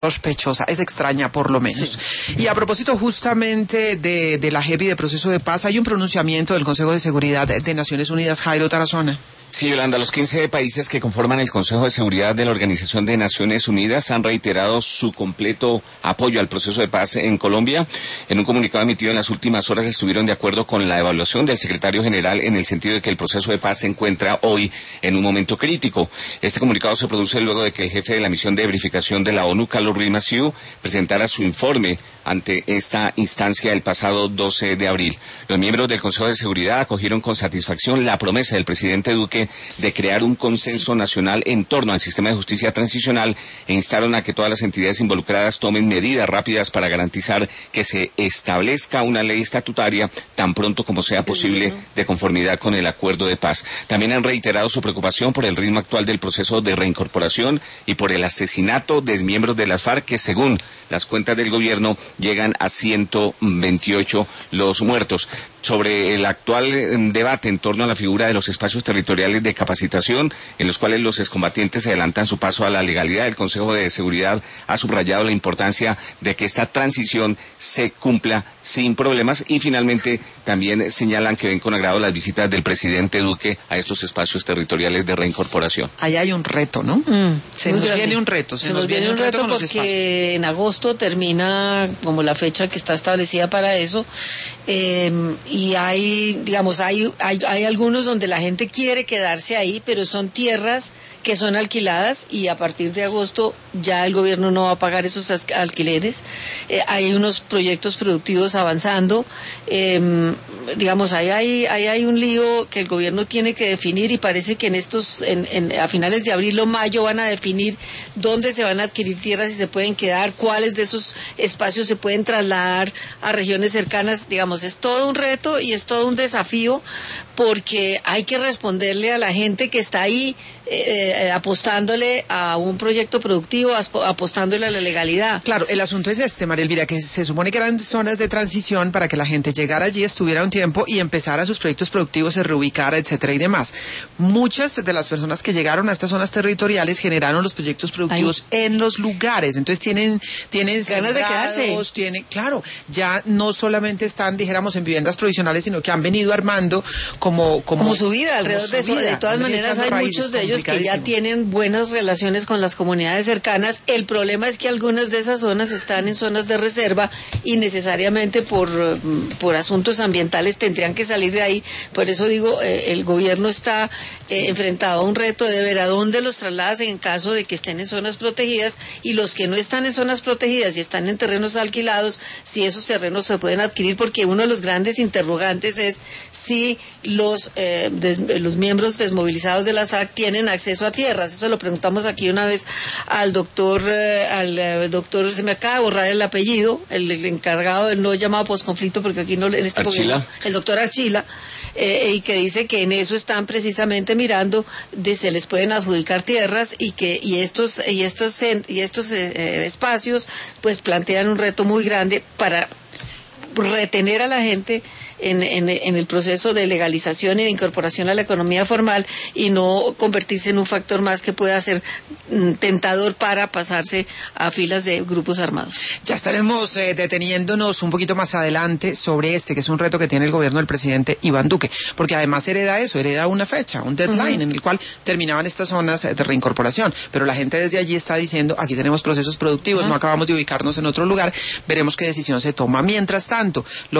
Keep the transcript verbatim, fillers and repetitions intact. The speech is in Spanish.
sospechosa, es extraña por lo menos. Sí. Y a propósito justamente de, de la J E P y de proceso de paz, hay un pronunciamiento del Consejo de Seguridad de Naciones Unidas, Jairo Tarazona. Sí, Yolanda, los quince países que conforman el Consejo de Seguridad de la Organización de Naciones Unidas han reiterado su completo apoyo al proceso de paz en Colombia. En un comunicado emitido en las últimas horas estuvieron de acuerdo con la evaluación del secretario general en el sentido de que el proceso de paz se encuentra hoy en un momento crítico. Este comunicado se produce luego de que el jefe de la misión de verificación de la ONU, Carlos Ruiz Massieu, presentara su informe ante esta instancia el pasado doce de abril. Los miembros del Consejo de Seguridad acogieron con satisfacción la promesa del presidente Duque de crear un consenso nacional en torno al sistema de justicia transicional e instaron a que todas las entidades involucradas tomen medidas rápidas para garantizar que se establezca una ley estatutaria tan pronto como sea posible de conformidad con el acuerdo de paz. También han reiterado su preocupación por el ritmo actual del proceso de reincorporación y por el asesinato de miembros de las FARC, que según las cuentas del gobierno llegan a ciento veintiocho los muertos. Sobre el actual eh, debate en torno a la figura de los espacios territoriales de capacitación, en los cuales los excombatientes adelantan su paso a la legalidad, el Consejo de Seguridad ha subrayado la importancia de que esta transición se cumpla sin problemas y finalmente también señalan que ven con agrado las visitas del presidente Duque a estos espacios territoriales de reincorporación. Ahí hay un reto, ¿no? Mm, se nos grande. viene un reto. Se, se nos, nos viene un reto, reto porque en agosto termina como la fecha que está establecida para eso. Eh, y hay, digamos, hay, hay, hay algunos donde la gente quiere quedarse ahí, pero son tierras que son alquiladas y a partir de agosto ya el gobierno no va a pagar esos alquileres. Eh, hay unos proyectos productivos avanzando. Eh, digamos, ahí hay, ahí hay un lío que el gobierno tiene que definir y parece que en estos, en, en, a finales de abril o mayo van a definir dónde se van a adquirir tierras y se pueden quedar, cuáles de esos espacios se pueden trasladar a regiones cercanas. Digamos, es todo un reto y es todo un desafío porque hay que responderle a la gente que está ahí eh, eh, apostándole a un proyecto productivo, apostándole a la legalidad. Claro, el asunto es este, María Elvira, que se supone que eran zonas de transición para que la gente llegara allí, estuviera un tiempo y empezara sus proyectos productivos, se reubicara, etcétera y demás. Muchas de las personas que llegaron a estas zonas territoriales generaron los proyectos productivos Ay. en los lugares, entonces tienen tienen ganas de quedarse. Tienen, claro, ya no solamente están, dijéramos, en viviendas provisionales, sino que han venido armando como como, como su vida alrededor de eso. De todas maneras hay muchos de ellos que ya tienen buenas relaciones con las comunidades cercanas. El problema es que algunas de esas zonas están en zonas de reserva y necesariamente por por asuntos ambientales tendrían que salir de ahí. Por eso digo, eh, el gobierno está eh, enfrentado a un reto de ver a dónde los trasladas en caso de que estén en zonas protegidas y los que no están en zonas protegidas y están en terrenos alquilados, si esos terrenos se pueden adquirir, porque uno de los grandes interrogantes es si los eh, des, los miembros desmovilizados de las FARC tienen acceso a tierras. Eso lo preguntamos aquí una vez al doctor, eh, al eh, doctor, se me acaba de borrar el apellido, el, el encargado del no llamado posconflicto, porque aquí no, en este gobierno, el doctor Archila, eh, y que dice que en eso están precisamente mirando de se les pueden adjudicar tierras y que y estos y estos y estos eh, espacios pues plantean un reto muy grande para retener a la gente en, en, en el proceso de legalización y de incorporación a la economía formal y no convertirse en un factor más que pueda ser mm, tentador para pasarse a filas de grupos armados. Ya estaremos eh, deteniéndonos un poquito más adelante sobre este, que es un reto que tiene el gobierno del presidente Iván Duque, porque además hereda eso, hereda una fecha, un deadline uh-huh. en el cual terminaban estas zonas de reincorporación, pero la gente desde allí está diciendo, aquí tenemos procesos productivos, uh-huh. no acabamos de ubicarnos en otro lugar, veremos qué decisión se toma. Mientras tanto, lo